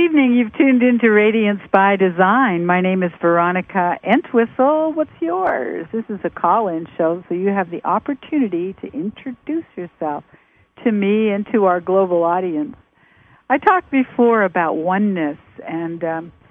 evening. You've tuned into Radiance by Design. My name is Veronica Entwistle. What's yours? This is a call-in show, so you have the opportunity to introduce yourself to me and to our global audience. I talked before about oneness, and,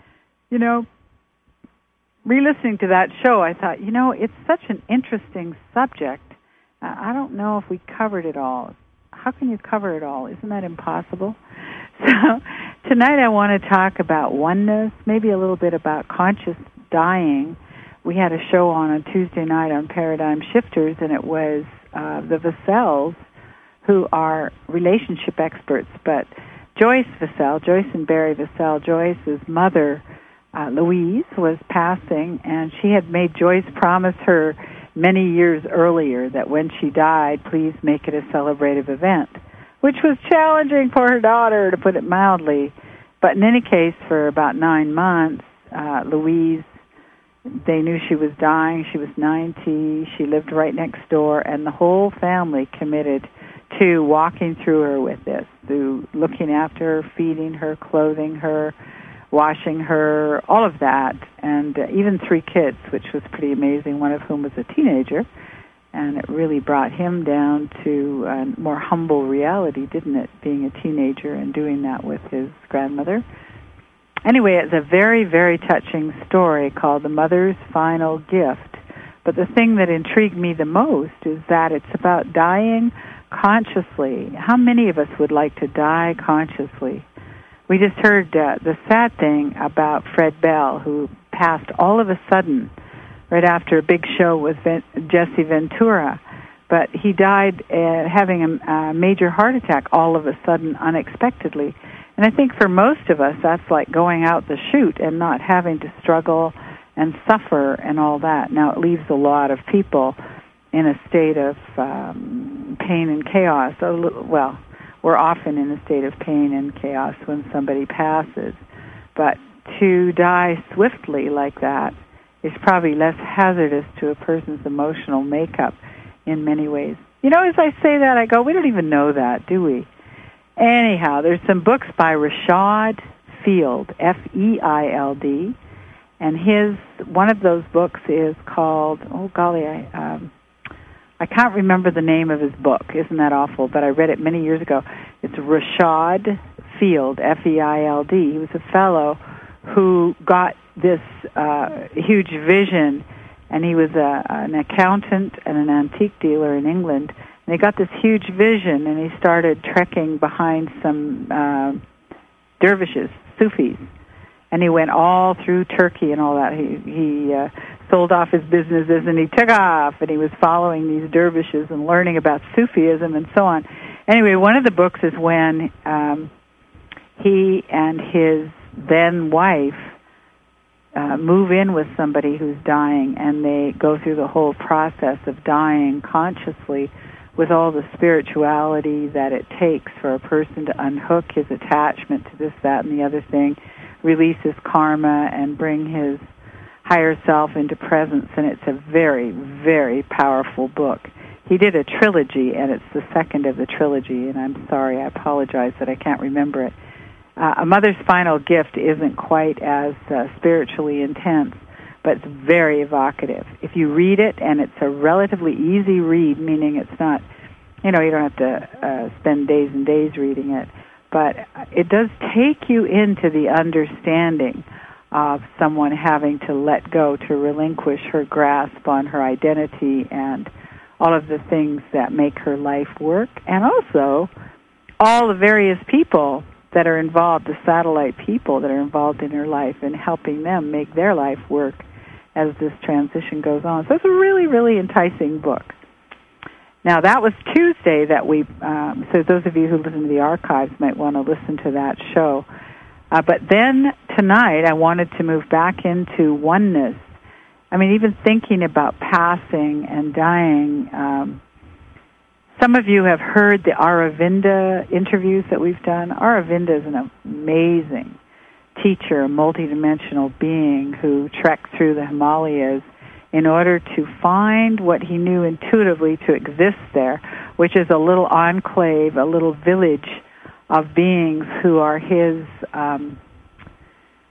re-listening to that show, I thought, it's such an interesting subject. I don't know if we covered it all. How can you cover it all? Isn't that impossible? So tonight I want to talk about oneness, maybe a little bit about conscious dying. We had a show on Tuesday night on Paradigm Shifters, and it was the Vassels, who are relationship experts. But Joyce and Barry Vassell, Joyce's mother, Louise, was passing, and she had made Joyce promise her many years earlier that when she died, please make it a celebrative event, which was challenging for her daughter, to put it mildly. But in any case, for about 9 months, Louise, they knew she was dying. She was 90. She lived right next door, and the whole family committed to walking through her with this, through looking after her, feeding her, clothing her, washing her, all of that, and even 3 kids, which was pretty amazing, one of whom was a teenager. And it really brought him down to a more humble reality, didn't it, being a teenager and doing that with his grandmother. Anyway, it's a very, very touching story called The Mother's Final Gift. But the thing that intrigued me the most is that it's about dying consciously. How many of us would like to die consciously? We just heard the sad thing about Fred Bell, who passed all of a sudden right after a big show with Jesse Ventura. But he died having a major heart attack all of a sudden, unexpectedly. And I think for most of us, that's like going out the chute and not having to struggle and suffer and all that. Now, it leaves a lot of people in a state of pain and chaos. Well, we're often in a state of pain and chaos when somebody passes. But to die swiftly like that is probably less hazardous to a person's emotional makeup in many ways. As I say that, I go, we don't even know that, do we? Anyhow, there's some books by Rashad Field, F-E-I-L-D, and one of those books is called, I can't remember the name of his book. Isn't that awful? But I read it many years ago. It's Rashad Field, F-E-I-L-D. He was a fellow who got this huge vision, and he was an accountant and an antique dealer in England. And he got this huge vision, and he started trekking behind some dervishes, Sufis. And he went all through Turkey and all that. He sold off his businesses, and he took off, and he was following these dervishes and learning about Sufism and so on. Anyway, one of the books is when he and his then-wife move in with somebody who's dying, and they go through the whole process of dying consciously with all the spirituality that it takes for a person to unhook his attachment to this, that, and the other thing, release his karma, and bring his higher self into presence. And it's a very, very powerful book. He did a trilogy, and it's the second of the trilogy, and I'm sorry, I apologize that I can't remember it. A Mother's Final Gift isn't quite as spiritually intense, but it's very evocative. If you read it, and it's a relatively easy read, meaning it's not, you don't have to spend days and days reading it, but it does take you into the understanding of someone having to let go, to relinquish her grasp on her identity and all of the things that make her life work, and also all the various people that are involved, the satellite people that are involved in her life, and helping them make their life work as this transition goes on. So it's a really, really enticing book. Now, that was Tuesday that so those of you who listen to the archives might want to listen to that show. But then tonight I wanted to move back into oneness. I mean, even thinking about passing and dying, some of you have heard the Aravinda interviews that we've done. Aravinda is an amazing teacher, a multidimensional being who trekked through the Himalayas in order to find what he knew intuitively to exist there, which is a little enclave, a little village of beings who are his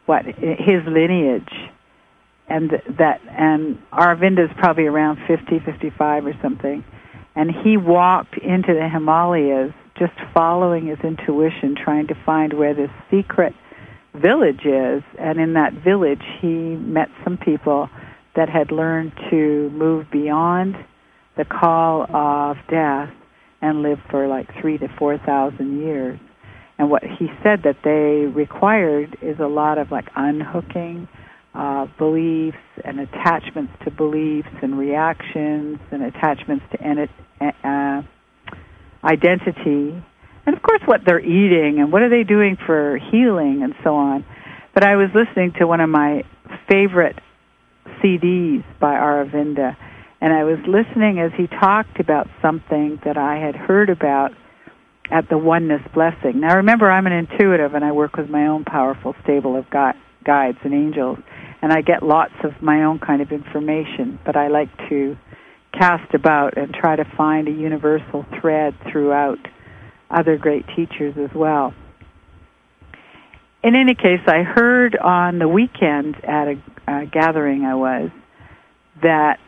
his lineage, and Aravinda is probably around 50, 55 or something, and he walked into the Himalayas just following his intuition, trying to find where this secret village is, and in that village he met some people that had learned to move beyond the call of death and live for like 3,000 to 4,000 years. And what he said that they required is a lot of like unhooking beliefs and attachments to beliefs and reactions and attachments to identity. And of course what they're eating and what are they doing for healing and so on. But I was listening to one of my favorite CDs by Aravinda, and I was listening as he talked about something that I had heard about at the Oneness Blessing. Now remember, I'm an intuitive and I work with my own powerful stable of guides and angels, and I get lots of my own kind of information, but I like to cast about and try to find a universal thread throughout other great teachers as well. In any case, I heard on the weekend at a gathering I was that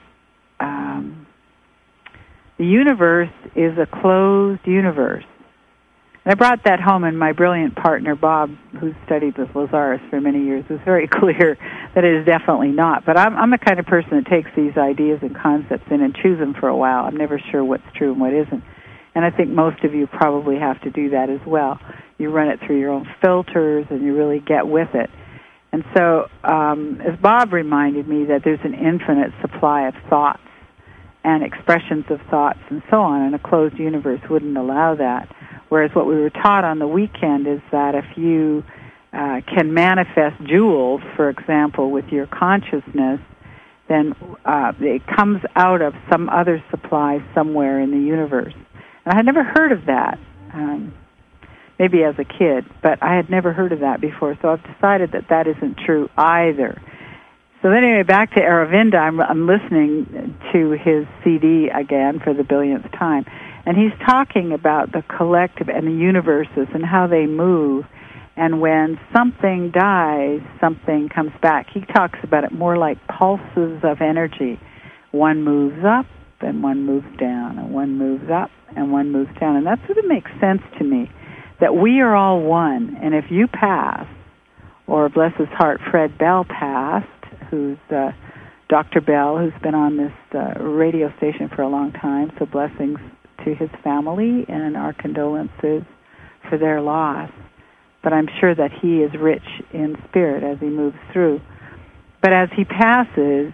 the universe is a closed universe. And I brought that home, and my brilliant partner, Bob, who studied with Lazarus for many years, was very clear that it is definitely not. But I'm the kind of person that takes these ideas and concepts in and chews them for a while. I'm never sure what's true and what isn't. And I think most of you probably have to do that as well. You run it through your own filters, and you really get with it. And so, as Bob reminded me, that there's an infinite supply of thoughts and expressions of thoughts and so on, and a closed universe wouldn't allow that. Whereas what we were taught on the weekend is that if you can manifest jewels, for example, with your consciousness, then it comes out of some other supply somewhere in the universe. And I had never heard of that, maybe as a kid, but I had never heard of that before, so I've decided that that isn't true either. So anyway, back to Aravinda, I'm listening to his CD again for the billionth time, and he's talking about the collective and the universes and how they move, and when something dies, something comes back. He talks about it more like pulses of energy. One moves up, and one moves down, and one moves up, and one moves down, and that sort of makes sense to me, that we are all one, and if you pass, or bless his heart, Fred Bell passed, who's Dr. Bell, who's been on this radio station for a long time, so blessings to his family and our condolences for their loss. But I'm sure that he is rich in spirit as he moves through. But as he passes,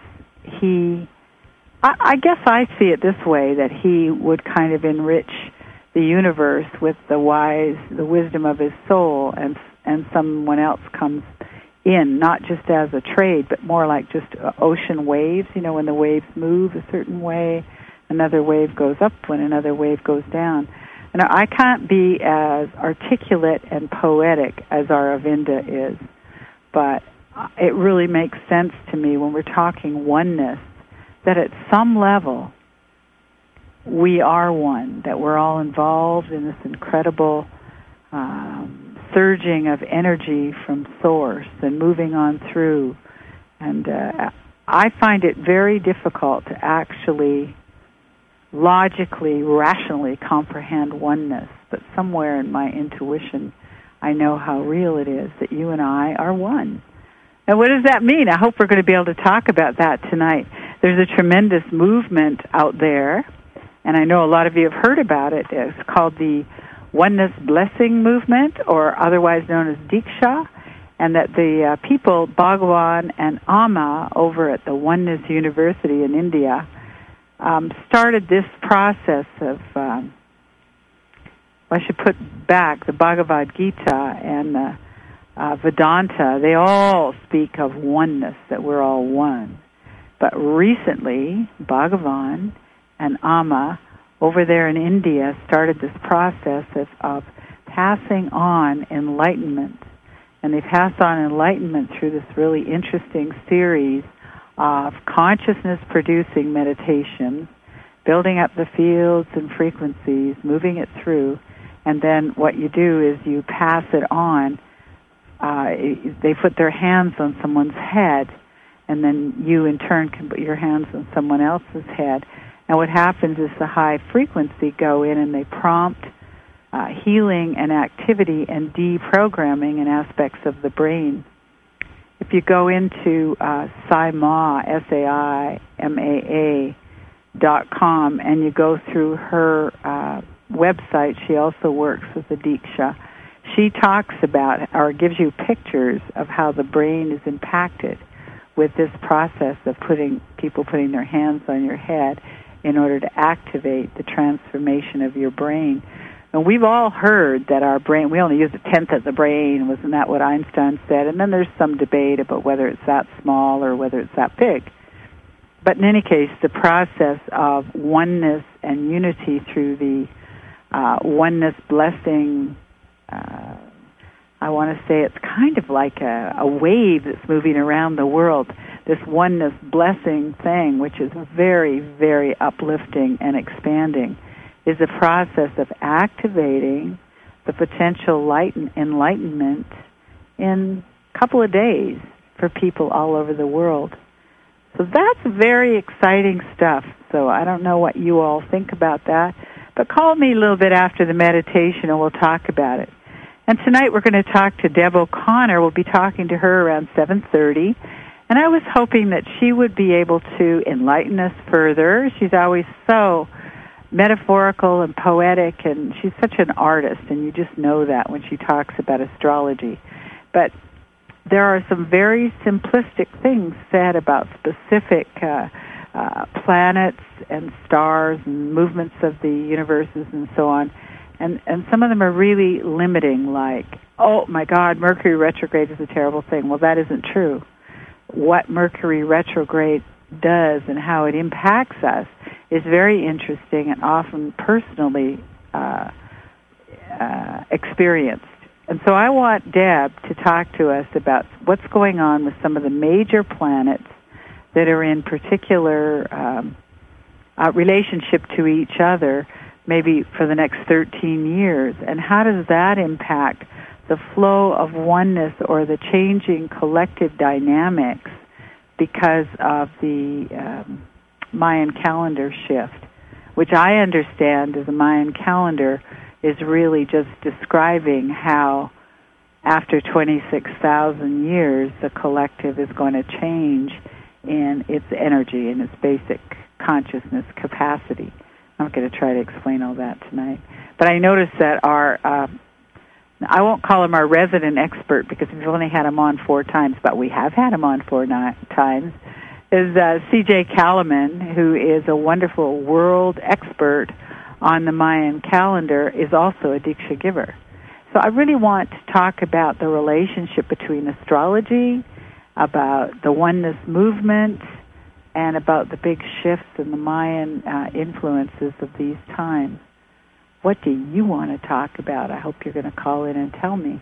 I guess I see it this way, that he would kind of enrich the universe with the wisdom of his soul, and someone else comes in, not just as a trade, but more like just ocean waves. You know, when the waves move a certain way, another wave goes up when another wave goes down. And I can't be as articulate and poetic as Aravinda is, but it really makes sense to me when we're talking oneness, that at some level we are one, that we're all involved in this incredible surging of energy from source and moving on through. And I find it very difficult to actually logically, rationally comprehend oneness, but somewhere in my intuition I know how real it is that you and I are one. And what does that mean? I hope we're going to be able to talk about that tonight. There's a tremendous movement out there, and I know a lot of you have heard about it. It's called the Oneness Blessing Movement, or otherwise known as Diksha, and that the people, Bhagavan and Amma, over at the Oneness University in India, started this process of, I should put back, the Bhagavad Gita and the Vedanta. They all speak of oneness, that we're all one. But recently, Bhagavan and Amma over there in India started this process of passing on enlightenment. And they pass on enlightenment through this really interesting series of consciousness-producing meditations, building up the fields and frequencies, moving it through, and then what you do is you pass it on they put their hands on someone's head, and then you in turn can put your hands on someone else's head. And what happens is the high frequency go in and they prompt healing and activity and deprogramming in aspects of the brain. If you go into Saimaa, SAIMAA.com, and you go through her website, she also works with the Diksha. She talks about, or gives you pictures of how the brain is impacted with this process of people putting their hands on your head in order to activate the transformation of your brain. And we've all heard that our brain, we only use a tenth of the brain. Wasn't that what Einstein said? And then there's some debate about whether it's that small or whether it's that big. But in any case, the process of oneness and unity through the oneness blessing, I want to say it's kind of like a wave that's moving around the world. This oneness blessing thing, which is very, very uplifting and expanding, is a process of activating the potential enlightenment in a couple of days for people all over the world. So that's very exciting stuff. So I don't know what you all think about that, but call me a little bit after the meditation and we'll talk about it. And tonight we're going to talk to Deb O'Connor. We'll be talking to her around 7:30. And I was hoping that she would be able to enlighten us further. She's always so metaphorical and poetic, and she's such an artist, and you just know that when she talks about astrology. But there are some very simplistic things said about specific planets and stars and movements of the universes and so on. And some of them are really limiting, like, oh, my God, Mercury retrograde is a terrible thing. Well, that isn't true. What Mercury retrograde does and how it impacts us is very interesting and often personally experienced. And so I want Deb to talk to us about what's going on with some of the major planets that are in particular relationship to each other, maybe for the next 13 years, and how does that impact the flow of oneness or the changing collective dynamics because of the Mayan calendar shift, which I understand as a Mayan calendar is really just describing how after 26,000 years the collective is going to change in its energy and its basic consciousness capacity. I'm going to try to explain all that tonight. But I noticed that our, I won't call him our resident expert because we've only had him on 4 times, but we have had him on 4 times, is C.J. Kalaman, who is a wonderful world expert on the Mayan calendar, is also a Diksha giver. So I really want to talk about the relationship between astrology, about the oneness movement, and about the big shifts in the Mayan influences of these times. What do you want to talk about? I hope you're going to call in and tell me.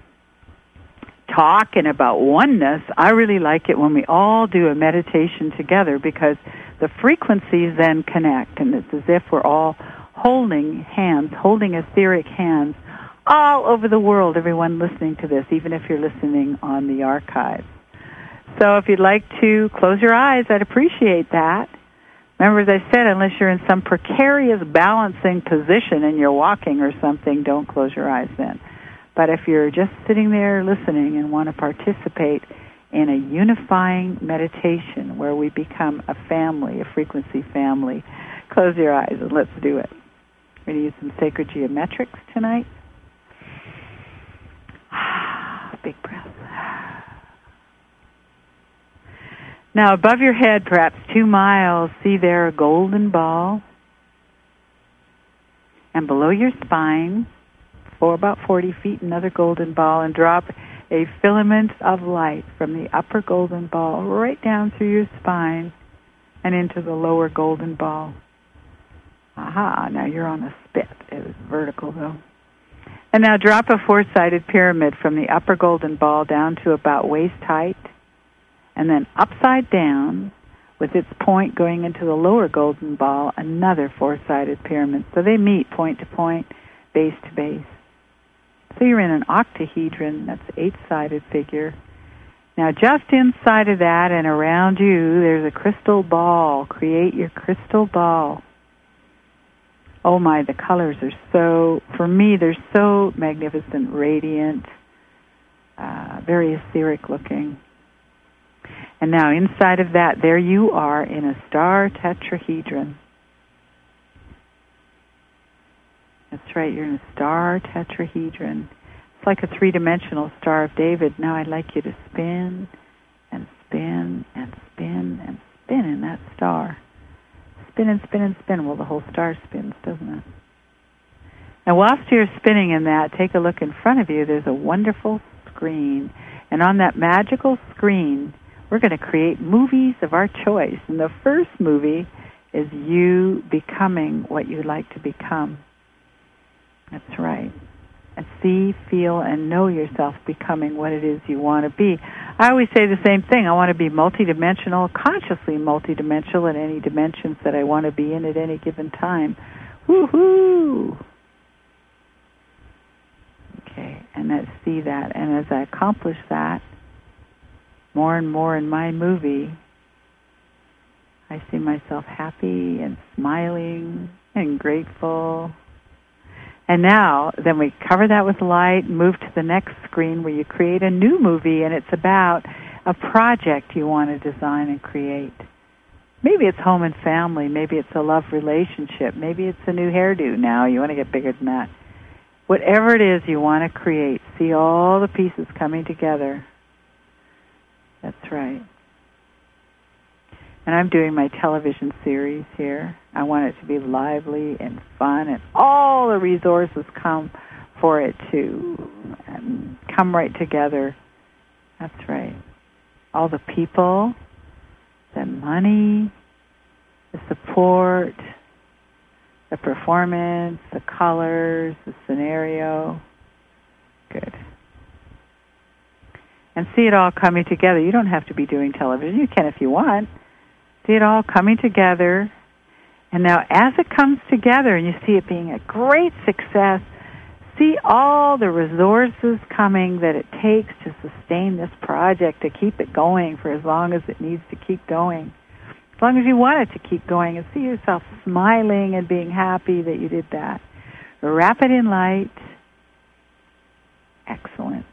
Talking about oneness, I really like it when we all do a meditation together because the frequencies then connect, and it's as if we're all holding hands, holding etheric hands all over the world, everyone listening to this, even if you're listening on the archive. So if you'd like to close your eyes, I'd appreciate that. Remember, as I said, unless you're in some precarious balancing position and you're walking or something, don't close your eyes then. But if you're just sitting there listening and want to participate in a unifying meditation where we become a family, a frequency family, close your eyes and let's do it. We're going to use some sacred geometrics tonight. Big breath. Now, above your head, perhaps 2 miles, see there a golden ball. And below your spine, for about 40 feet, another golden ball, and drop a filament of light from the upper golden ball right down through your spine and into the lower golden ball. Aha, now you're on a spit. It was vertical, though. And now drop a 4-sided pyramid from the upper golden ball down to about waist height, and then upside down, with its point going into the lower golden ball, another 4-sided pyramid. So they meet point to point, base to base. So you're in an octahedron. That's an 8-sided figure. Now, just inside of that and around you, there's a crystal ball. Create your crystal ball. Oh my, the colors are so, for me, they're so magnificent, radiant, very etheric looking. And now inside of that, there you are in a star tetrahedron. That's right, you're in a star tetrahedron. It's like a 3-dimensional Star of David. Now I'd like you to spin and spin and spin and spin in that star. Spin and spin and spin. Well, the whole star spins, doesn't it? And whilst you're spinning in that, take a look in front of you. There's a wonderful screen. And on that magical screen, we're going to create movies of our choice. And the first movie is you becoming what you'd like to become. That's right. And see, feel, and know yourself becoming what it is you want to be. I always say the same thing. I want to be multidimensional, consciously multidimensional in any dimensions that I want to be in at any given time. Woohoo! Okay, and let's see that. And as I accomplish that, more and more in my movie, I see myself happy and smiling and grateful. And now, then we cover that with light, move to the next screen where you create a new movie, and it's about a project you want to design and create. Maybe it's home and family. Maybe it's a love relationship. Maybe it's a new hairdo now. You want to get bigger than that. Whatever it is you want to create, see all the pieces coming together. That's right. And I'm doing my television series here. I want it to be lively and fun, and all the resources come for it to come right together. That's right. All the people, the money, the support, the performance, the colors, the scenario. Good. And see it all coming together. You don't have to be doing television. You can if you want. See it all coming together. And now as it comes together and you see it being a great success, see all the resources coming that it takes to sustain this project, to keep it going for as long as it needs to keep going. As long as you want it to keep going, and see yourself smiling and being happy that you did that. Wrap it in light. Excellent.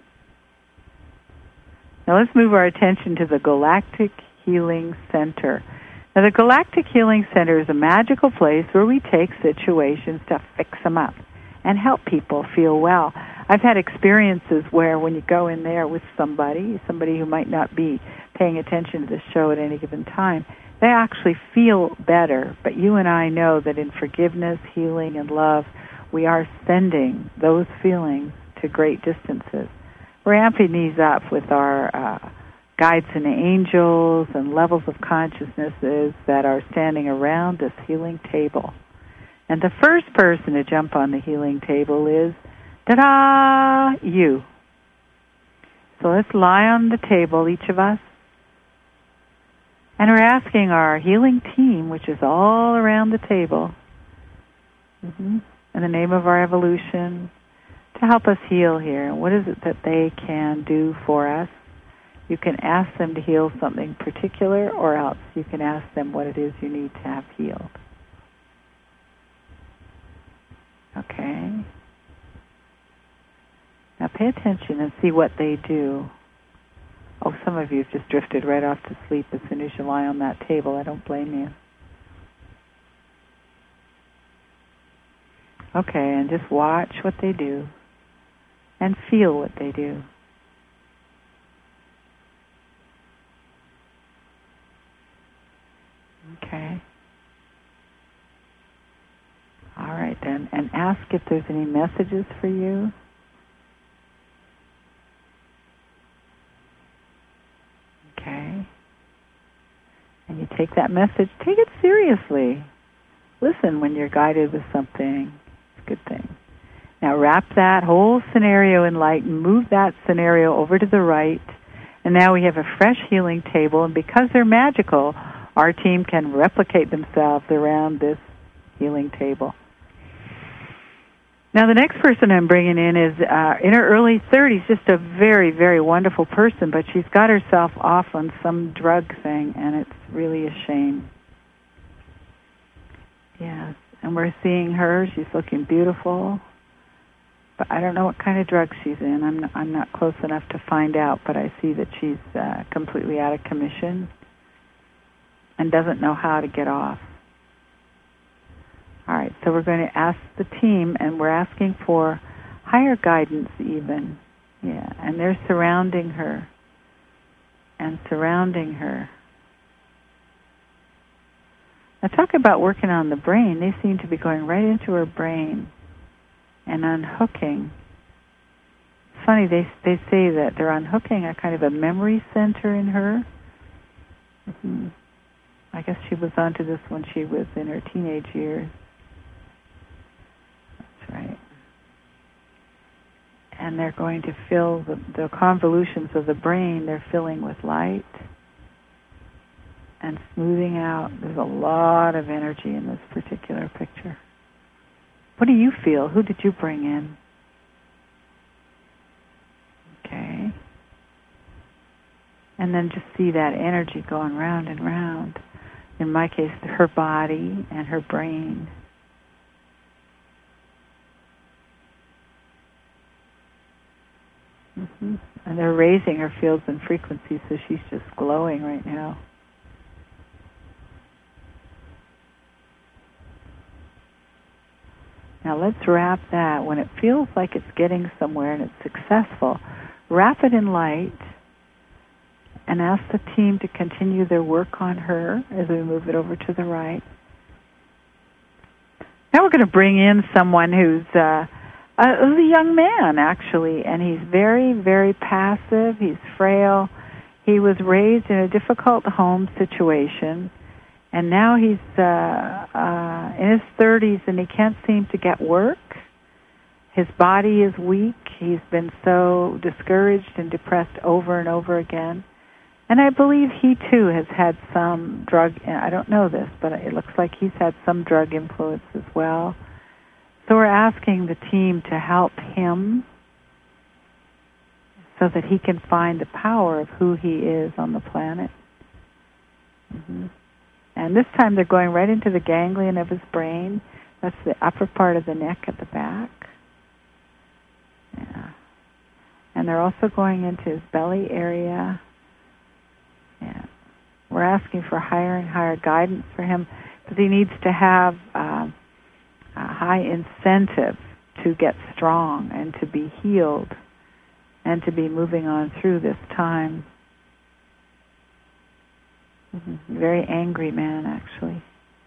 Now let's move our attention to the Galactic Healing Center. Now, the Galactic Healing Center is a magical place where we take situations to fix them up and help people feel well. I've had experiences where when you go in there with somebody who might not be paying attention to the show at any given time, they actually feel better. But you and I know that in forgiveness, healing, and love, we are sending those feelings to great distances. We're amping these up with our guides and angels and levels of consciousnesses that are standing around this healing table. And the first person to jump on the healing table is, ta-da, you. So let's lie on the table, each of us. And we're asking our healing team, which is all around the table, in the name of our evolution, to help us heal here. What is it that they can do for us? You can ask them to heal something particular, or else you can ask them what it is you need to have healed. Okay? Now pay attention and see what they do. Oh, some of you have just drifted right off to sleep as soon as you lie on that table. I don't blame you. Okay, and just watch what they do and feel what they do. Okay. All right then, and ask if there's any messages for you. Okay. And you take that message, take it seriously. Listen when you're guided with something. It's a good thing. Now wrap that whole scenario in light and move that scenario over to the right. And now we have a fresh healing table, and because they're magical, our team can replicate themselves around this healing table. Now, the next person I'm bringing in is in her early 30s, just a very, very wonderful person, but she's got herself off on some drug thing, and it's really a shame. Yes, and we're seeing her. She's looking beautiful, but I don't know what kind of drugs she's in. I'm not close enough to find out, but I see that she's completely out of commission and doesn't know how to get off. All right, so we're going to ask the team, and we're asking for higher guidance even. Yeah, and they're surrounding her and surrounding her. Now, talk about working on the brain. They seem to be going right into her brain and unhooking. It's funny, they say that they're unhooking a kind of a memory center in her. Mm-hmm. I guess she was onto this when she was in her teenage years. Right. And they're going to fill the convolutions of the brain, they're filling with light and smoothing out. There's a lot of energy in this particular picture. What do you feel? Who did you bring in? Okay. And then just see that energy going round and round. In my case, her body and her brain. Mm-hmm. And they're raising her fields and frequencies, so she's just glowing right now. Now let's wrap that. When it feels like it's getting somewhere and it's successful, wrap it in light and ask the team to continue their work on her as we move it over to the right. Now we're going to bring in someone who's a young man, actually, and he's very, very passive. He's frail. He was raised in a difficult home situation, and now he's in his 30s, and he can't seem to get work. His body is weak. He's been so discouraged and depressed over and over again. And I believe he, too, has had some drug, I don't know this, but it looks like he's had some drug influence as well. So we're asking the team to help him so that he can find the power of who he is on the planet. Mm-hmm. And this time they're going right into the ganglion of his brain. That's the upper part of the neck at the back. Yeah. And they're also going into his belly area. Yeah. We're asking for higher and higher guidance for him because he needs to have a high incentive to get strong and to be healed and to be moving on through this time. Mm-hmm. Very angry man, actually.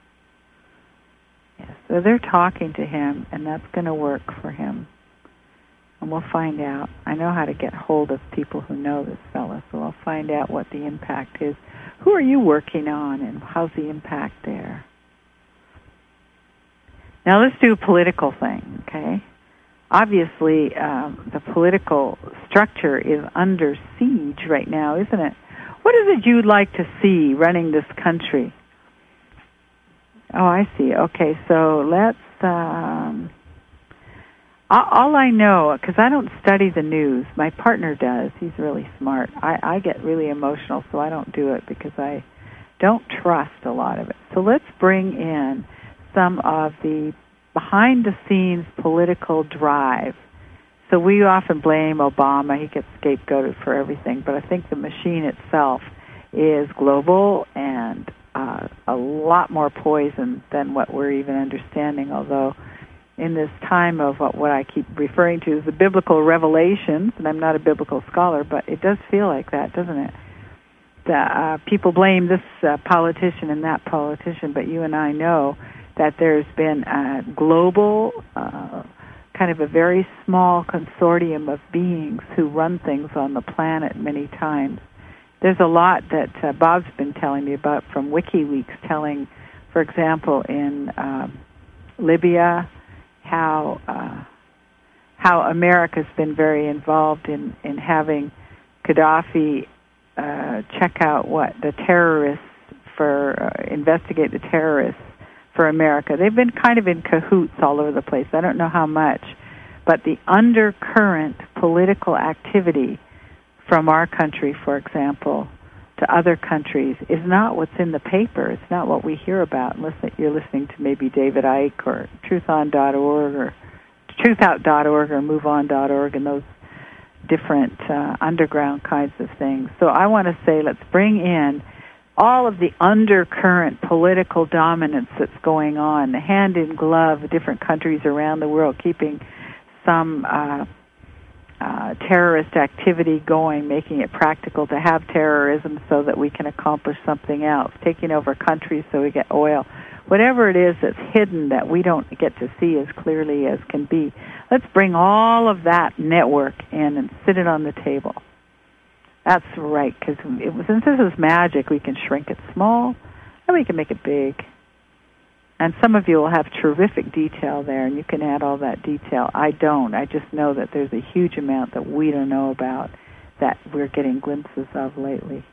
Yes. So they're talking to him, and that's going to work for him. And we'll find out. I know how to get hold of people who know this fella, so I'll find out what the impact is. Who are you working on, and how's the impact there? Now let's do a political thing, okay? Obviously, the political structure is under siege right now, isn't it? What is it you'd like to see running this country? Oh, I see. Okay, so let's... all I know, because I don't study the news, my partner does. He's really smart. I get really emotional, so I don't do it because I don't trust a lot of it. So let's bring in some of the behind-the-scenes political drive. So we often blame Obama. He gets scapegoated for everything, but I think the machine itself is global and a lot more poison than what we're even understanding, although in this time of what I keep referring to as the biblical revelations, and I'm not a biblical scholar, but it does feel like that, doesn't it? People blame this politician and that politician, but you and I know that there's been a global, kind of a very small consortium of beings who run things on the planet many times. There's a lot that Bob's been telling me about from WikiLeaks, telling, for example, in Libya, how America's been very involved in having Gaddafi check out the terrorists investigate the terrorists for America. They've been kind of in cahoots all over the place. I don't know how much, but the undercurrent political activity from our country, for example, to other countries is not what's in the paper. It's not what we hear about unless you're listening to maybe David Icke or truthout.org or moveon.org and those different underground kinds of things. So I want to say let's bring in all of the undercurrent political dominance that's going on, the hand in glove of different countries around the world, keeping some terrorist activity going, making it practical to have terrorism so that we can accomplish something else, taking over countries so we get oil. Whatever it is that's hidden that we don't get to see as clearly as can be, let's bring all of that network in and sit it on the table. That's right, because since this is magic, we can shrink it small and we can make it big. And some of you will have terrific detail there, and you can add all that detail. I don't. I just know that there's a huge amount that we don't know about that we're getting glimpses of lately.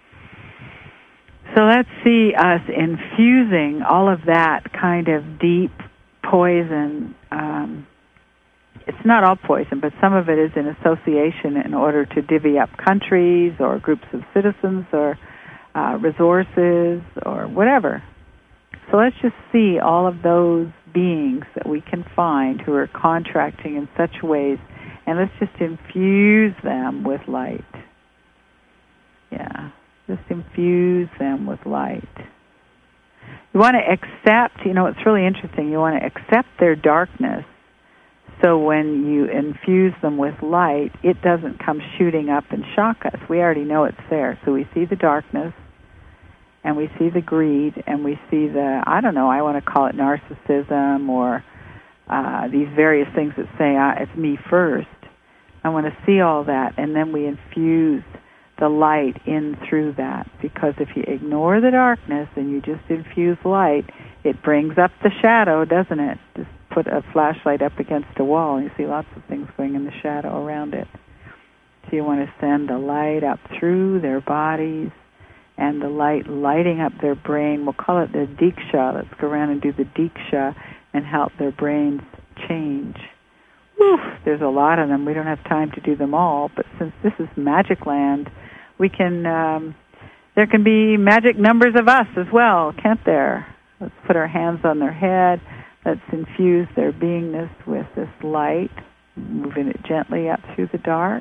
So let's see us infusing all of that kind of deep poison. It's not all poison, but some of it is in association in order to divvy up countries or groups of citizens or resources or whatever. So let's just see all of those beings that we can find who are contracting in such ways, and let's just infuse them with light. Yeah, just infuse them with light. You want to accept, it's really interesting, you want to accept their darkness, so when you infuse them with light, it doesn't come shooting up and shock us. We already know it's there. So we see the darkness, and we see the greed, and we see the, I want to call it narcissism or these various things that say, it's me first. I want to see all that, and then we infuse the light in through that. Because if you ignore the darkness and you just infuse light, it brings up the shadow, doesn't it? Just put a flashlight up against a wall, and you see lots of things going in the shadow around it. So you want to send the light up through their bodies, and the light lighting up their brain. We'll call it the Diksha. Let's go around and do the Diksha and help their brains change. Whew, there's a lot of them. We don't have time to do them all, but since this is Magic Land, we can, there can be magic numbers of us as well, can't there? Let's put our hands on their head. Let's infuse their beingness with this light, moving it gently up through the dark.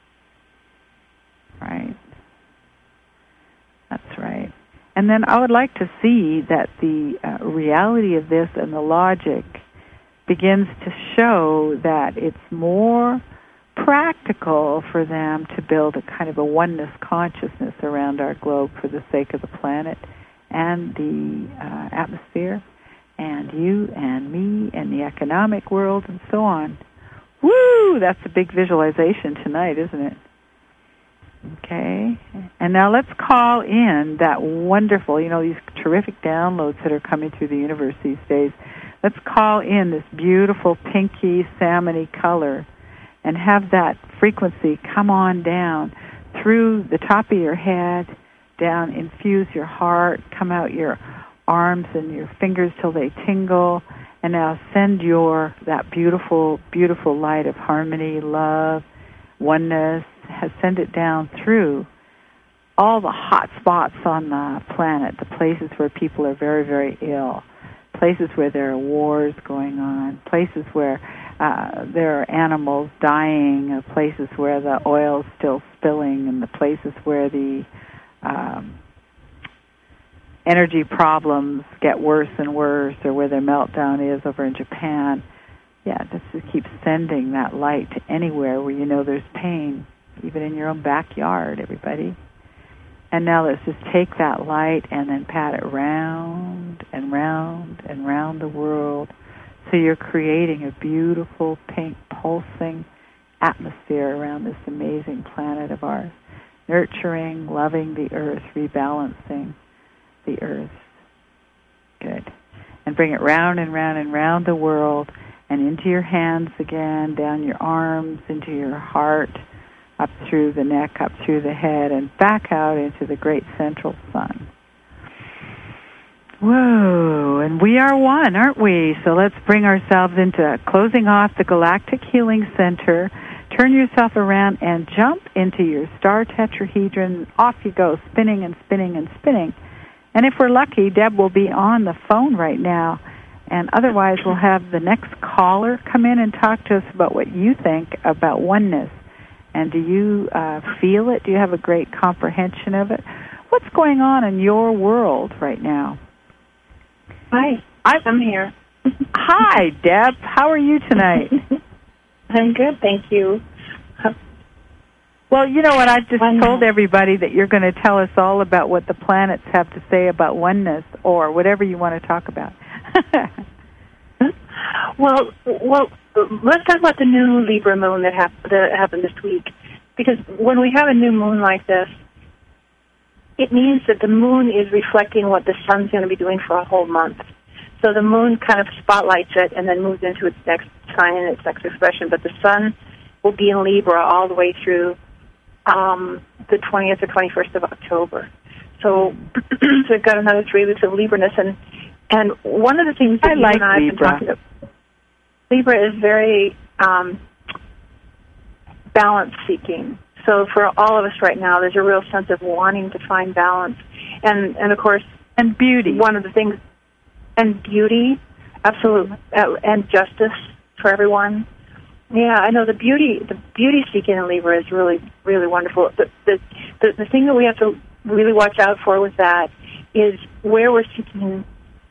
Right. That's right. And then I would like to see that the reality of this and the logic begins to show that it's more practical for them to build a kind of a oneness consciousness around our globe for the sake of the planet and the atmosphere and you and me and the economic world and so on. Woo! That's a big visualization tonight, isn't it? Okay. And now let's call in that wonderful, these terrific downloads that are coming through the universe these days. Let's call in this beautiful pinky, salmony color and have that frequency come on down through the top of your head, down, infuse your heart, come out your arms and your fingers till they tingle, and now send that beautiful, beautiful light of harmony, love, oneness, send it down through all the hot spots on the planet, the places where people are very, very ill, places where there are wars going on, places where there are animals dying, places where the oil's still spilling, and the places where the energy problems get worse and worse, or where the meltdown is over in Japan. Yeah, just keep sending that light to anywhere where you know there's pain, even in your own backyard, everybody. And now let's just take that light and then pat it round and round and round the world. So you're creating a beautiful, pink, pulsing atmosphere around this amazing planet of ours. Nurturing, loving the earth, rebalancing the earth. Good. And bring it round and round and round the world and into your hands again, down your arms, into your heart, up through the neck, up through the head, and back out into the great central sun. Whoa, and we are one, aren't we? So let's bring ourselves into closing off the Galactic Healing Center. Turn yourself around and jump into your star tetrahedron. Off you go, spinning and spinning and spinning. And if we're lucky, Deb will be on the phone right now. And otherwise, we'll have the next caller come in and talk to us about what you think about oneness. And do you feel it? Do you have a great comprehension of it? What's going on in your world right now? Hi, I'm here. Hi, Deb. How are you tonight? I'm good, thank you. Well, you know what? I've just told everybody that you're going to tell us all about what the planets have to say about oneness or whatever you want to talk about. Well, let's talk about the new Libra moon that happened this week. Because when we have a new moon like this, it means that the moon is reflecting what the sun's going to be doing for a whole month. So the moon kind of spotlights it and then moves into its next sign and its next expression. But the sun will be in Libra all the way through the 20th or 21st of October. So we've got another 3 weeks of Libra-ness. And one of the things that you and I have been talking about, Libra is very balance-seeking. So for all of us right now, there's a real sense of wanting to find balance. And of course... And beauty. One of the things... And beauty, absolutely. And justice for everyone. Yeah, I know the beauty seeking in Libra is really, really wonderful. The thing that we have to really watch out for with that is where we're seeking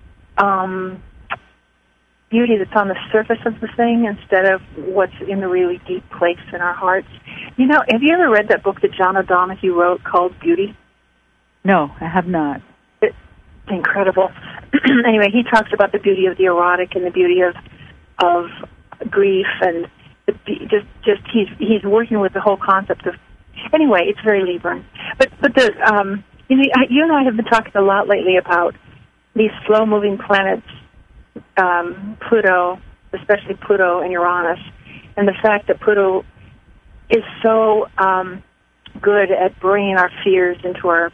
beauty that's on the surface of the thing instead of what's in the really deep place in our hearts. You know, have you ever read that book that John O'Donohue wrote called Beauty? No, I have not. It's incredible. Anyway, he talks about the beauty of the erotic and the beauty of grief and just he's working with the whole concept of. Anyway, it's very Libran. But the you and I have been talking a lot lately about these slow-moving planets, Pluto, especially Pluto and Uranus, and the fact that Pluto is so good at bringing our fears into our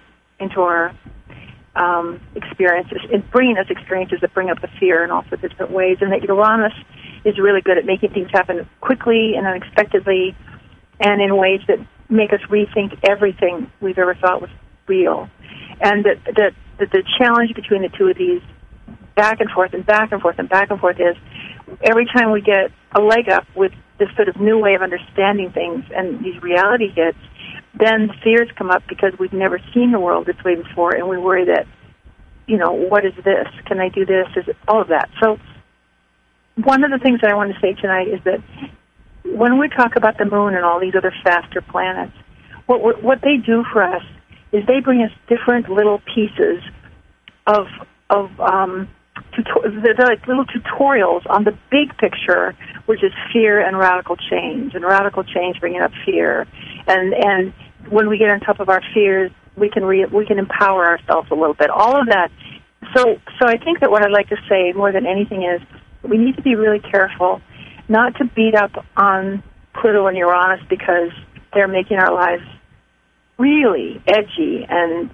experiences, and bringing us experiences that bring up the fear in all sorts of different ways, and that Uranus is really good at making things happen quickly and unexpectedly, and in ways that make us rethink everything we've ever thought was real. And that the challenge between the two of these, back and forth and back and forth and back and forth, is every time we get a leg up with this sort of new way of understanding things and these reality hits, then fears come up because we've never seen the world this way before, and we worry that, what is this? Can I do this? Is it all of that? So one of the things that I want to say tonight is that when we talk about the moon and all these other faster planets, what they do for us is they bring us different little pieces of they're like little tutorials on the big picture, which is fear and radical change bringing up fear, and when we get on top of our fears, we can empower ourselves a little bit. All of that. So I think that what I'd like to say more than anything is we need to be really careful not to beat up on Pluto and Uranus because they're making our lives really edgy and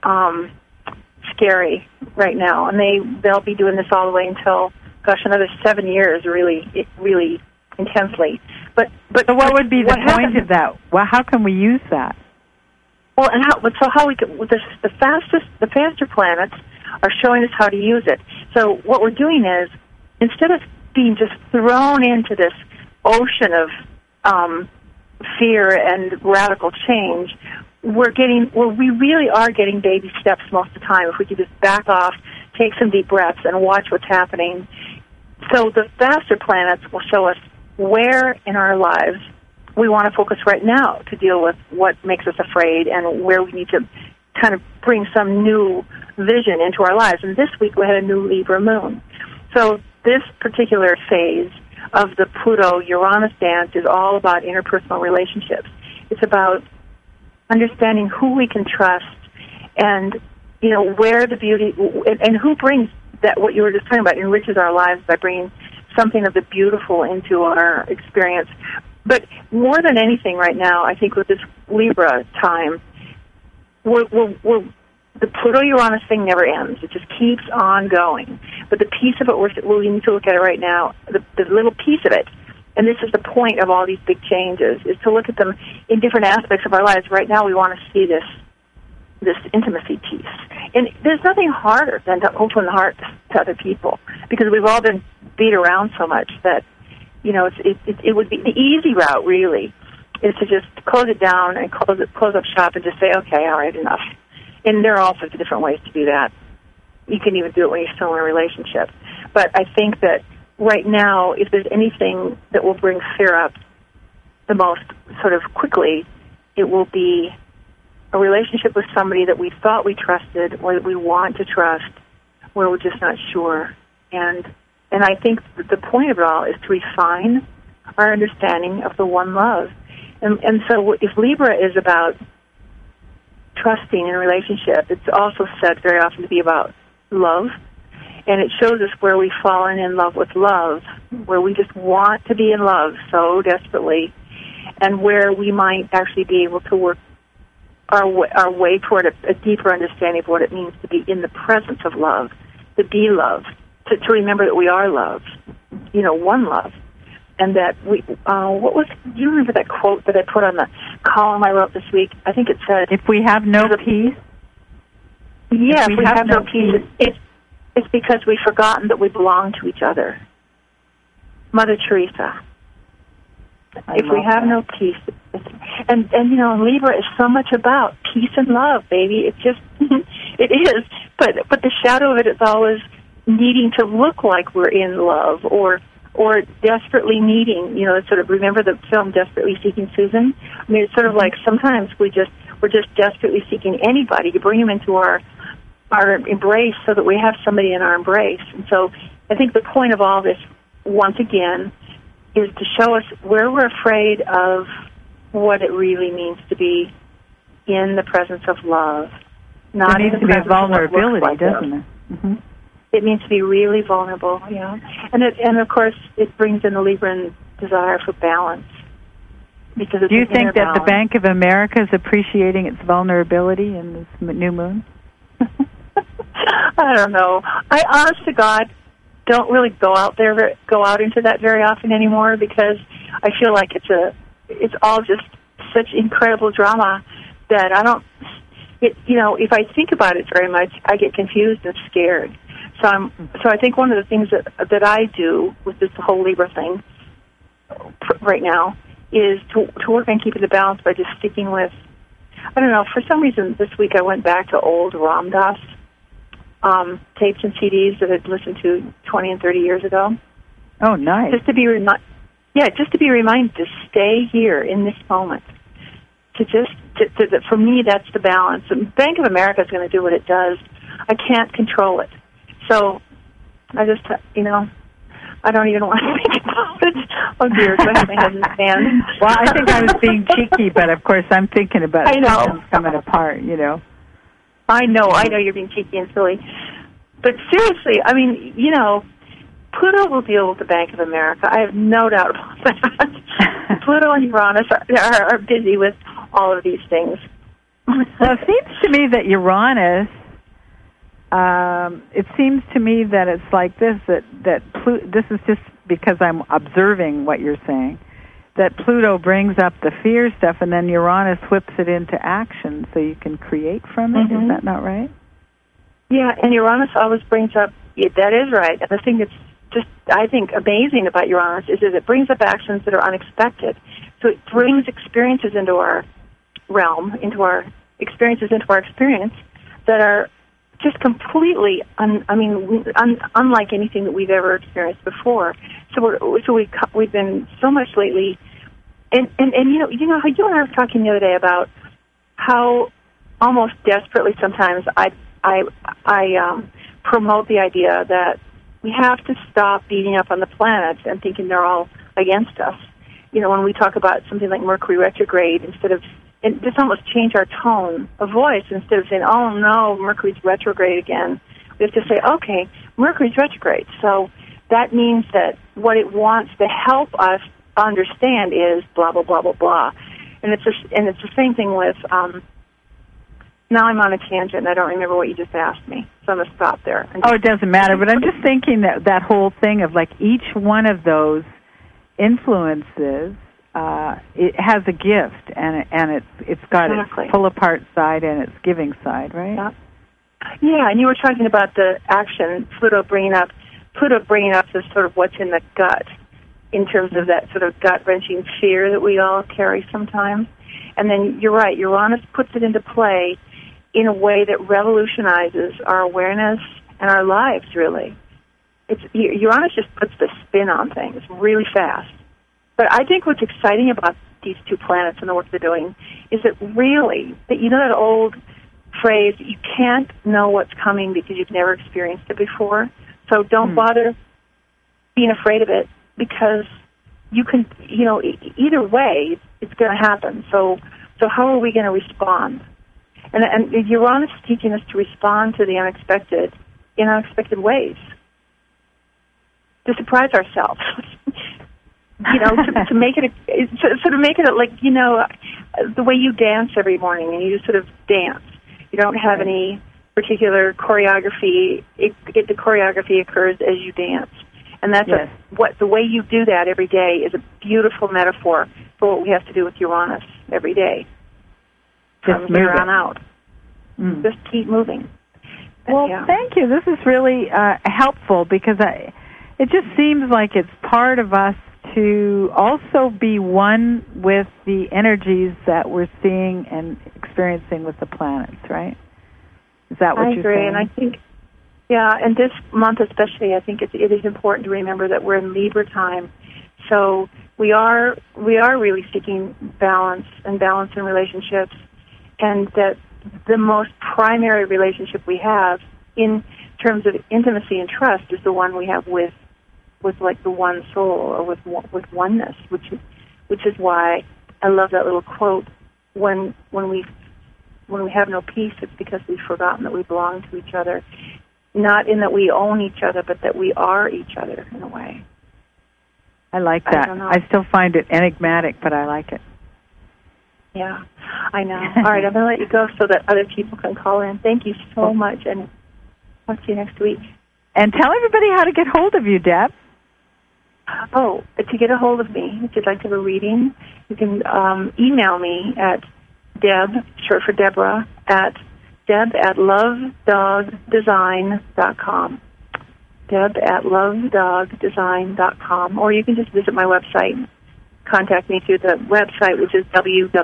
scary right now, and they'll be doing this all the way until another 7 years, really intensely. But so what would be the point of that? Well, how can we use that? Well, and how we can the faster planets are showing us how to use it. So what we're doing is, instead of being just thrown into this ocean of fear and radical change, we really are getting baby steps most of the time if we could just back off, take some deep breaths, and watch what's happening. So the faster planets will show us where in our lives we want to focus right now to deal with what makes us afraid and where we need to kind of bring some new vision into our lives. And this week we had a new Libra moon. So this particular phase of the Pluto-Uranus dance is all about interpersonal relationships. It's about understanding who we can trust and, where the beauty, and who brings that, what you were just talking about, enriches our lives by bringing something of the beautiful into our experience. But more than anything right now, I think with this Libra time, we're the Pluto-Uranus thing never ends. It just keeps on going. But the piece of it, we need to look at it right now, the little piece of it, and this is the point of all these big changes, is to look at them in different aspects of our lives. Right now we want to see this intimacy piece. And there's nothing harder than to open the heart to other people, because we've all been beat around so much that, it would be the easy route, really, is to just close it down and close up shop and just say, okay, all right, enough. And there are all sorts of different ways to do that. You can even do it when you're still in a relationship. But I think that right now, if there's anything that will bring fear up the most sort of quickly, it will be a relationship with somebody that we thought we trusted or that we want to trust, where we're just not sure. And I think that the point of it all is to refine our understanding of the one love. And so if Libra is about trusting in a relationship, it's also said very often to be about love. And it shows us where we've fallen in love with love, where we just want to be in love so desperately, and where we might actually be able to work our way toward a deeper understanding of what it means to be in the presence of love, to be love, to remember that we are love, one love. And that do you remember that quote that I put on the column I wrote this week? I think it said, if we have no peace? Yeah, if we have no peace, it's because we've forgotten that we belong to each other. Mother Teresa. If we have no peace, and Libra is so much about peace and love, baby. It just it is, but the shadow of it is always needing to look like we're in love, or desperately needing, sort of, remember the film Desperately Seeking Susan? I mean, it's sort of like sometimes we're just desperately seeking anybody to bring them into our embrace, so that we have somebody in our embrace. And so I think the point of all this, once again, is to show us where we're afraid of what it really means to be in the presence of love. It needs to be a vulnerability, doesn't it? Mm-hmm. It means to be really vulnerable, and of course it brings in the Libran desire for balance. Because do you think that the Bank of America is appreciating its vulnerability in this new moon? I don't know. I, honest to God, don't really go out into that very often anymore, because I feel like it's all just such incredible drama that I don't. If I think about it very much, I get confused and scared. So I think one of the things that I do with this whole Libra thing right now is to work on keeping the balance by just sticking with, I don't know, for some reason this week I went back to old Ram Dass tapes and CDs that I'd listened to 20 and 30 years ago. Oh, nice. Just to be reminded to stay here in this moment. For me, that's the balance. And Bank of America is going to do what it does. I can't control it. So I just, I don't even want to think about it. Oh, dear, do I have my head in the sand? Well, I think I was being cheeky, but of course I'm thinking about it coming apart, I know you're being cheeky and silly. But seriously, I mean, Pluto will deal with the Bank of America. I have no doubt about that. Pluto and Uranus are busy with all of these things. Well, it seems to me that Uranus, it seems to me that it's like this, that this is just because I'm observing what you're saying, that Pluto brings up the fear stuff, and then Uranus whips it into action so you can create from it. Mm-hmm. Is that not right? Yeah, and Uranus always brings up, that is right. And the thing that's just, I think, amazing about Uranus is that it brings up actions that are unexpected. So it brings experiences into our realm, into our experience that are just completely, unlike anything that we've ever experienced before. So we've been so much lately, and you know how you and I were talking the other day about how almost desperately sometimes I promote the idea that we have to stop beating up on the planets and thinking they're all against us. When we talk about something like Mercury retrograde, and just almost change our tone of voice, instead of saying, oh no, Mercury's retrograde again, we have to say, okay, Mercury's retrograde. So that means that what it wants to help us understand is blah, blah, blah, blah, blah. And it's the same thing with, Now I'm on a tangent, and I don't remember what you just asked me, so I'm going to stop there. Oh, it doesn't matter, but I'm just thinking that whole thing of like each one of those influences, it has a gift, and it's got exactly. its pull-apart side and its giving side, right? Yeah, and you were talking about the action, Pluto bringing up this sort of what's in the gut, in terms of that sort of gut-wrenching fear that we all carry sometimes. And then you're right, Uranus puts it into play in a way that revolutionizes our awareness and our lives, really. Uranus just puts the spin on things really fast. But I think what's exciting about these two planets and the work they're doing is that really, you know that old phrase, you can't know what's coming because you've never experienced it before. So don't bother being afraid of it, because you can, either way, it's going to happen. So how are we going to respond? And Uranus is teaching us to respond to the unexpected in unexpected ways, to surprise ourselves. To make it like, the way you dance every morning, and you just sort of dance. You don't have any particular choreography. The choreography occurs as you dance. And that's the way you do that every day is a beautiful metaphor for what we have to do with Uranus every day. From here on out. Just keep moving. Well, thank you. This is really helpful, because it just seems like it's part of us to also be one with the energies that we're seeing and experiencing with the planets, right? Is that what you're saying? I agree, and I think, and this month especially, I think it is important to remember that we're in Libra time. So we are really seeking balance in relationships, and that the most primary relationship we have in terms of intimacy and trust is the one we have with like the one soul, or with oneness, which is why I love that little quote, when we have no peace, it's because we've forgotten that we belong to each other, not in that we own each other, but that we are each other in a way. I like that. I still find it enigmatic, but I like it. Yeah, I know. All right, I'm going to let you go so that other people can call in. Thank you so much, and talk to you next week. And tell everybody how to get hold of you, Deb. Oh, to get a hold of me, if you'd like to have a reading, you can email me at Deb, short for Deborah, at deb@lovedogdesign.com. deb@lovedogdesign.com. Or you can just visit my website. Contact me through the website, which is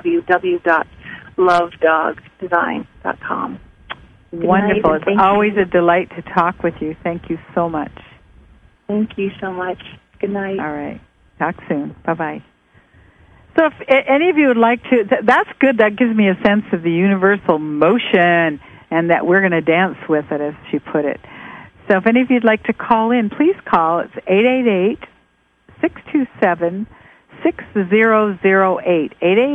www.lovedogdesign.com. Wonderful. It's always a delight to talk with you. Thank you so much. Thank you so much. Good night. All right. Talk soon. Bye-bye. So if any of you would like to, that's good. That gives me a sense of the universal motion, and that we're going to dance with it, as she put it. So if any of you would like to call in, please call. It's 888-627-6008.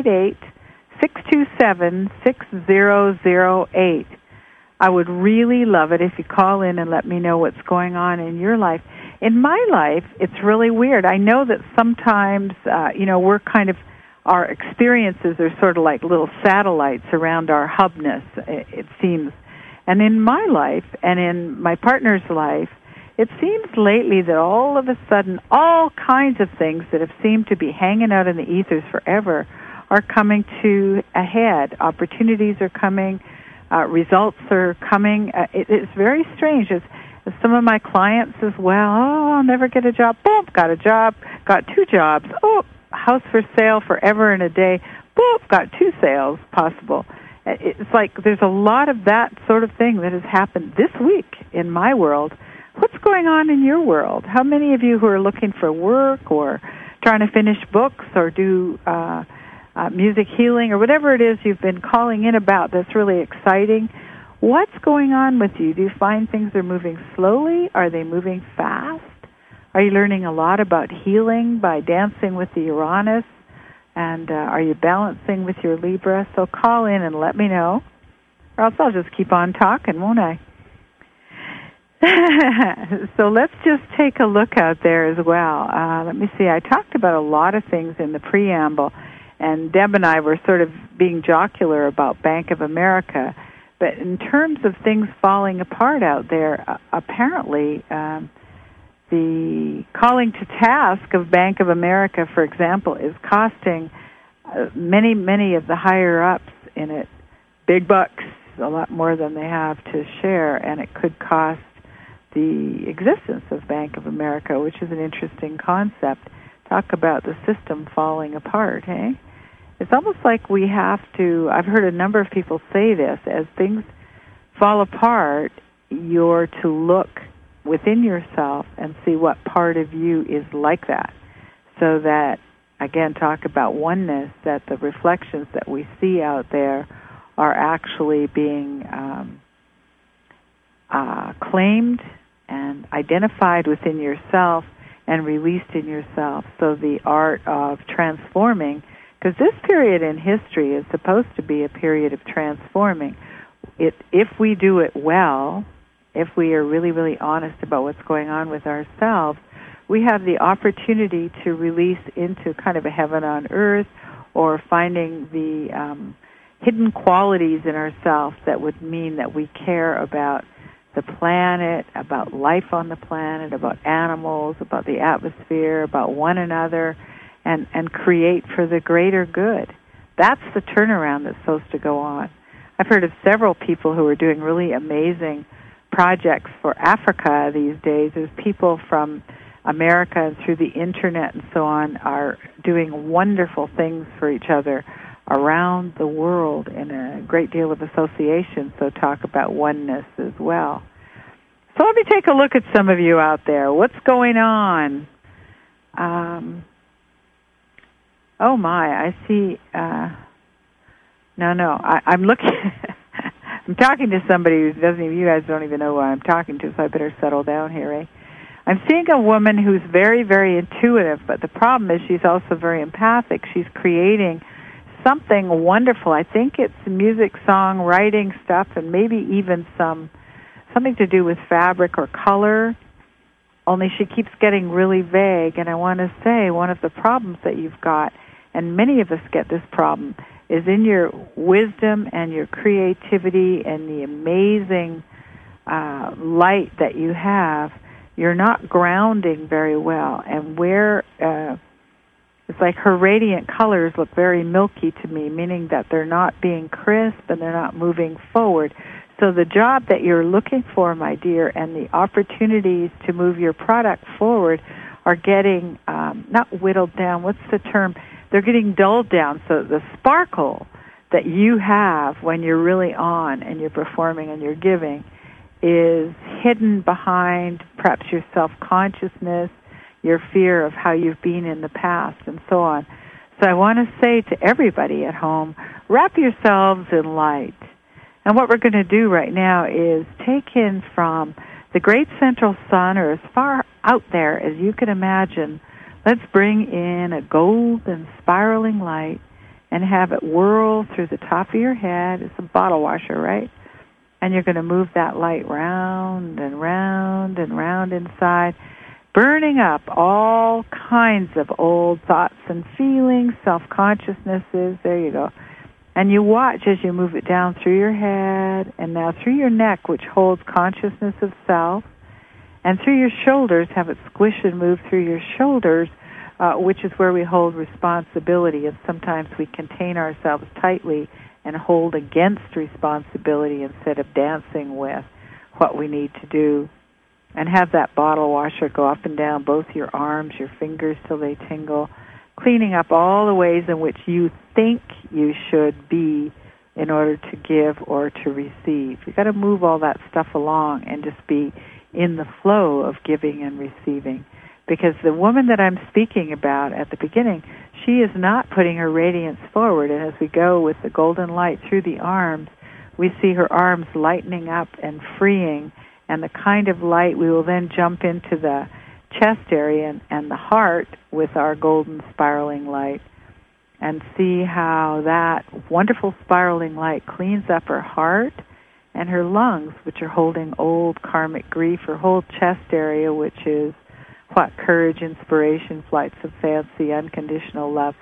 888-627-6008. I would really love it if you call in and let me know what's going on in your life. In my life, it's really weird. I know that sometimes, we're kind of, our experiences are sort of like little satellites around our hubness, it seems. And in my life, and in my partner's life, it seems lately that all of a sudden, all kinds of things that have seemed to be hanging out in the ethers forever are coming to a head. Opportunities are coming. Results are coming. It's very strange. As some of my clients as well, I'll never get a job. Boom, got a job. Got 2 jobs. Oh, house for sale forever and a day. Boom, got 2 sales possible. It's like there's a lot of that sort of thing that has happened this week in my world. What's going on in your world? How many of you who are looking for work or trying to finish books or do music healing or whatever it is you've been calling in about that's really exciting, what's going on with you? Do you find things are moving slowly? Are they moving fast? Are you learning a lot about healing by dancing with the Uranus? And are you balancing with your Libra? So call in and let me know, or else I'll just keep on talking, won't I? So let's just take a look out there as well. Let me see. I talked about a lot of things in the preamble, and Deb and I were sort of being jocular about Bank of America. But in terms of things falling apart out there, apparently the calling to task of Bank of America, for example, is costing many of the higher-ups in it big bucks, a lot more than they have to share, and it could cost the existence of Bank of America, which is an interesting concept. Talk about the system falling apart, hey? It's almost like we have to, I've heard a number of people say this, as things fall apart, you're to look within yourself and see what part of you is like that. So that, again, talk about oneness, that the reflections that we see out there are actually being claimed and identified within yourself and released in yourself. So the art of transforming, because this period in history is supposed to be a period of transforming. If we do it well, if we are really, really honest about what's going on with ourselves, we have the opportunity to release into kind of a heaven on earth, or finding the hidden qualities in ourselves that would mean that we care about the planet, about life on the planet, about animals, about the atmosphere, about one another, and create for the greater good. That's the turnaround that's supposed to go on. I've heard of several people who are doing really amazing projects for Africa these days. There's people from America and through the internet and so on are doing wonderful things for each other around the world in a great deal of association, so talk about oneness as well. So let me take a look at some of you out there. What's going on? Oh my, I see, I'm looking, I'm talking to somebody who doesn't even, you guys don't even know who I'm talking to, so I better settle down here, eh? I'm seeing a woman who's very, very intuitive, but the problem is she's also very empathic. She's creating something wonderful. I think it's music, song, writing stuff, and maybe even something to do with fabric or color, only she keeps getting really vague. And I want to say one of the problems that you've got, and many of us get this problem, is in your wisdom and your creativity and the amazing light that you have, you're not grounding very well. And where it's like her radiant colors look very milky to me, meaning that they're not being crisp and they're not moving forward. So the job that you're looking for, my dear, and the opportunities to move your product forward are getting not whittled down. What's the term? They're getting dulled down. So the sparkle that you have when you're really on and you're performing and you're giving is hidden behind perhaps your self-consciousness, your fear of how you've been in the past, and so on. So I want to say to everybody at home, wrap yourselves in light. And what we're going to do right now is take in from the great central sun, or as far out there as you can imagine, let's bring in a golden spiraling light and have it whirl through the top of your head. It's a bottle washer, right? And you're going to move that light round and round and round inside, burning up all kinds of old thoughts and feelings, self-consciousnesses. There you go. And you watch as you move it down through your head and now through your neck, which holds consciousness of self, and through your shoulders, have it squish and move through your shoulders, which is where we hold responsibility. And sometimes we contain ourselves tightly and hold against responsibility instead of dancing with what we need to do. And have that bottle washer go up and down both your arms, your fingers till they tingle, cleaning up all the ways in which you think you should be in order to give or to receive. You've got to move all that stuff along and just be in the flow of giving and receiving. Because the woman that I'm speaking about at the beginning, she is not putting her radiance forward. And as we go with the golden light through the arms, we see her arms lightening up and freeing. And the kind of light, we will then jump into the chest area and the heart with our golden spiraling light and see how that wonderful spiraling light cleans up her heart and her lungs, which are holding old karmic grief, her whole chest area, which is courage, inspiration, flights of fancy, unconditional love,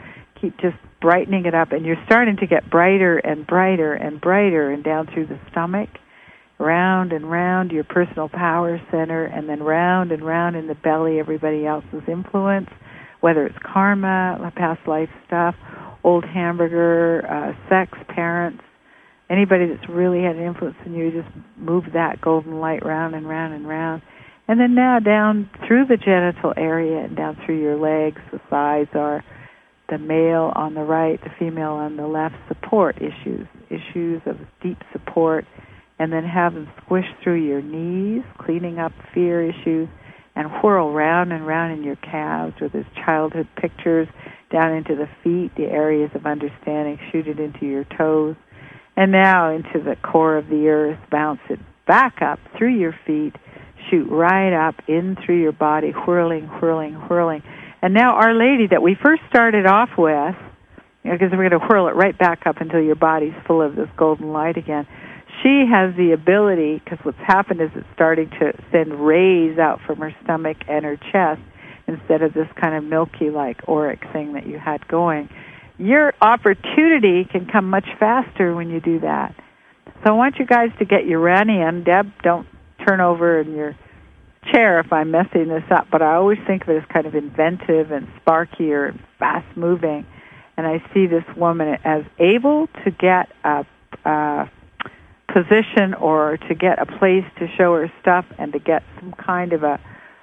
keep just brightening it up, and you're starting to get brighter and brighter and brighter, and down through the stomach, round and round your personal power center, and then round and round in the belly, everybody else's influence, whether it's karma, past life stuff, old hamburger, sex, parents, anybody that's really had an influence on you, just move that golden light round and round and round. And then now down through the genital area and down through your legs. The thighs are the male on the right, the female on the left. Support issues of deep support. And then have them squish through your knees, cleaning up fear issues, and whirl round and round in your calves with his childhood pictures down into the feet, the areas of understanding, shoot it into your toes. And now into the core of the earth, bounce it back up through your feet, shoot right up in through your body, whirling, whirling, whirling. And now Our Lady that we first started off with, because we're going to whirl it right back up until your body's full of this golden light again, she has the ability, because what's happened is it's starting to send rays out from her stomach and her chest instead of this kind of milky like auric thing that you had going. Your opportunity can come much faster when you do that. So I want you guys to get your run in. Deb, don't turn over in your chair if I'm messing this up, but I always think of it as kind of inventive and sparkier and fast-moving. And I see this woman as able to get a position or to get a place to show her stuff and to get some kind of a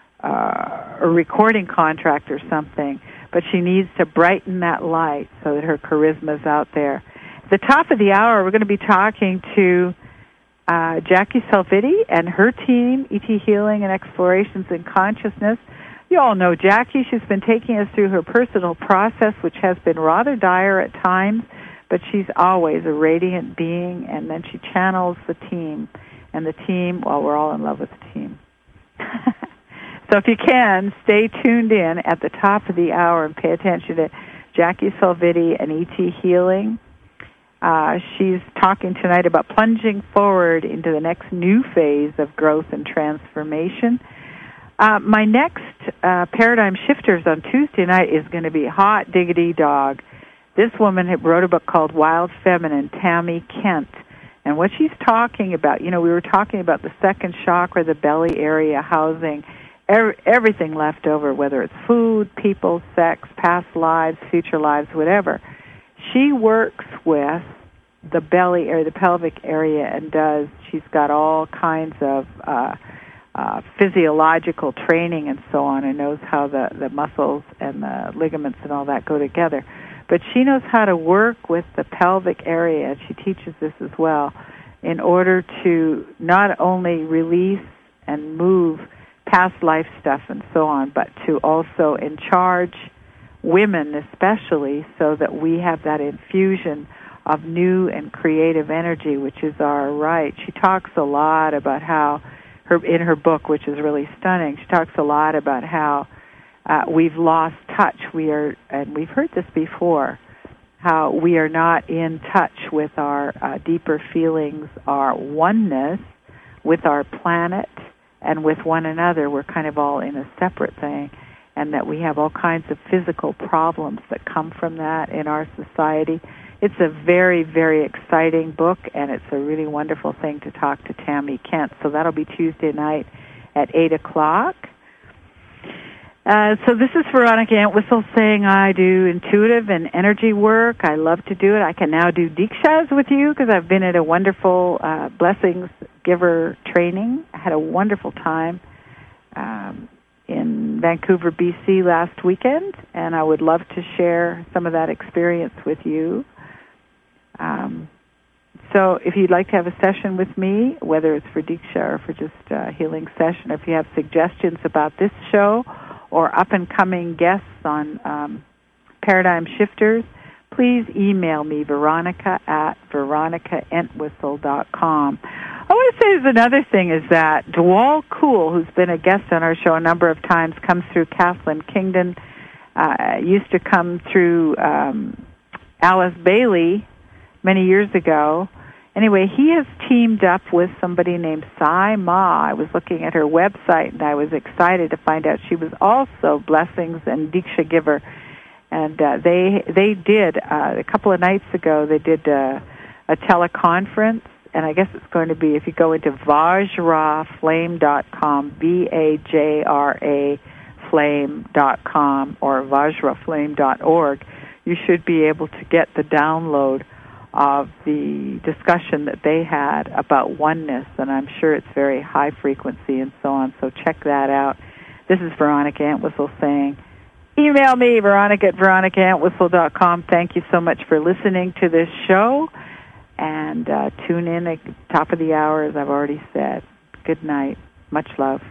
recording contract or something, but she needs to brighten that light so that her charisma's out there. At the top of the hour, we're going to be talking to Jackie Salvitti and her team, E.T. Healing and Explorations in Consciousness. You all know Jackie. She's been taking us through her personal process, which has been rather dire at times, but she's always a radiant being, and then she channels the team. And the team, well, we're all in love with the team. So if you can, stay tuned in at the top of the hour and pay attention to Jackie Salvitti and E.T. Healing. She's talking tonight about plunging forward into the next new phase of growth and transformation. My next Paradigm Shifters on Tuesday night is going to be Hot Diggity Dog. This woman wrote a book called Wild Feminine, Tammy Kent. And what she's talking about, we were talking about the second chakra, the belly area housing everything left over, whether it's food, people, sex, past lives, future lives, whatever. She works with the belly area, the pelvic area, and she's got all kinds of physiological training and so on, and knows how the muscles and the ligaments and all that go together. But she knows how to work with the pelvic area, and she teaches this as well, in order to not only release and move past life stuff and so on, but to also charge women especially, so that we have that infusion of new and creative energy, which is our right. She talks a lot about how, in her book, which is really stunning, she talks a lot about how we've lost touch. And we've heard this before, how we are not in touch with our deeper feelings, our oneness with our planet and with one another. We're kind of all in a separate thing, and that we have all kinds of physical problems that come from that in our society. It's a very, very exciting book, and it's a really wonderful thing to talk to Tammy Kent. So that'll be Tuesday night at 8 o'clock. So this is Veronica Entwistle saying I do intuitive and energy work. I love to do it. I can now do Dikshas with you because I've been at a wonderful Blessings Giver training. I had a wonderful time in Vancouver, BC last weekend, and I would love to share some of that experience with you. So if you'd like to have a session with me, whether it's for Diksha or for just a healing session, if you have suggestions about this show or up-and-coming guests on Paradigm Shifters, please email me, Veronica at veronicaentwistle.com. I want to say there's another thing is that Dwal Cool, who's been a guest on our show a number of times, comes through Kathleen Kingdon, used to come through Alice Bailey many years ago. Anyway, he has teamed up with somebody named Sai Ma. I was looking at her website, and I was excited to find out she was also Blessings and Diksha Giver. And they did, a couple of nights ago, they did a teleconference, and I guess it's going to be, if you go into vajraflame.com, VAJRA flame.com, or vajraflame.org, you should be able to get the download of the discussion that they had about oneness, and I'm sure it's very high frequency and so on, so check that out. This is Veronica Entwistle saying, email me, veronica@veronicaentwistle.com. Thank you so much for listening to this show, and tune in at the top of the hour, as I've already said. Good night. Much love.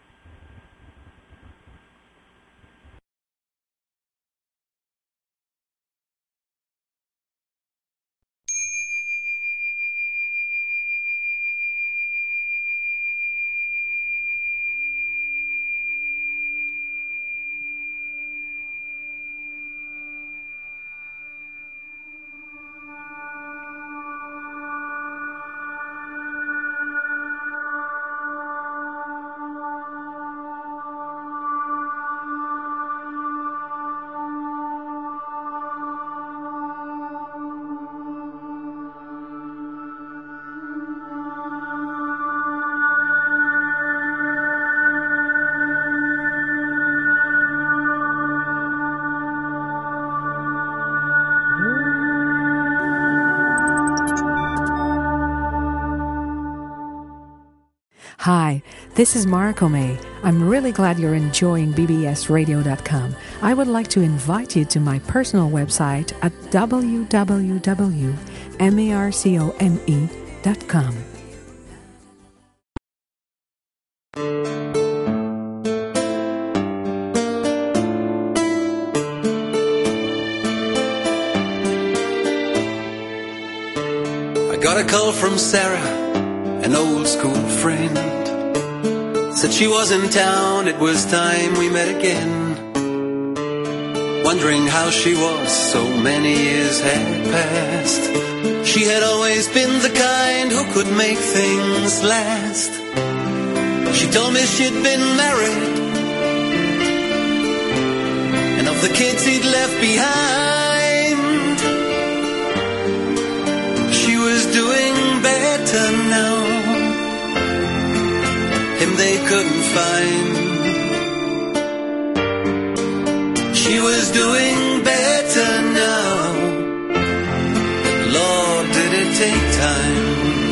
Hi, this is Mariko May. I'm really glad you're enjoying bbsradio.com. I would like to invite you to my personal website at www.marcome.com. I got a call from Sarah, an old school friend. Said she was in town, it was time we met again. Wondering how she was, so many years had passed. She had always been the kind who could make things last. She told me she'd been married, and of the kids he'd left behind, she was doing better now. Him they couldn't find. She was doing better now. Lord, did it take time.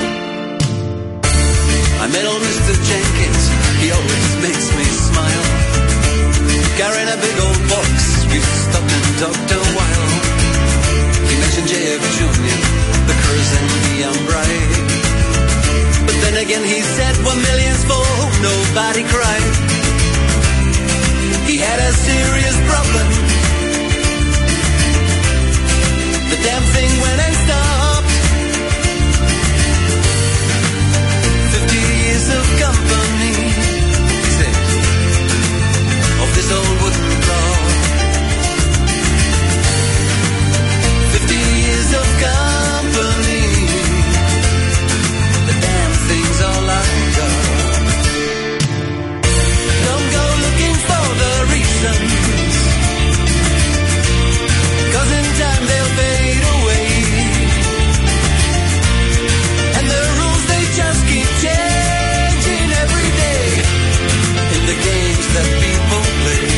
I met old Mr. Jenkins, he always makes me smile. Carrying a big old box, we stopped and talked a while. He mentioned J.F. Jr., the Curse and the Umbright. But then again he said, 1 million's for whom nobody cried. He had a serious problem. The damn thing went and stopped. 50 years of company, he said, of this old wooden clock. 50 years of company, the damn thing's all I got. Don't go looking for the reasons, 'cause in time they'll fade away. And the rules, they just keep changing every day in the games that people play.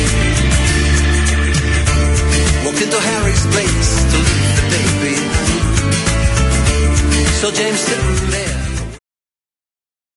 Walked into Harry's place to leave the day behind. So James sitting there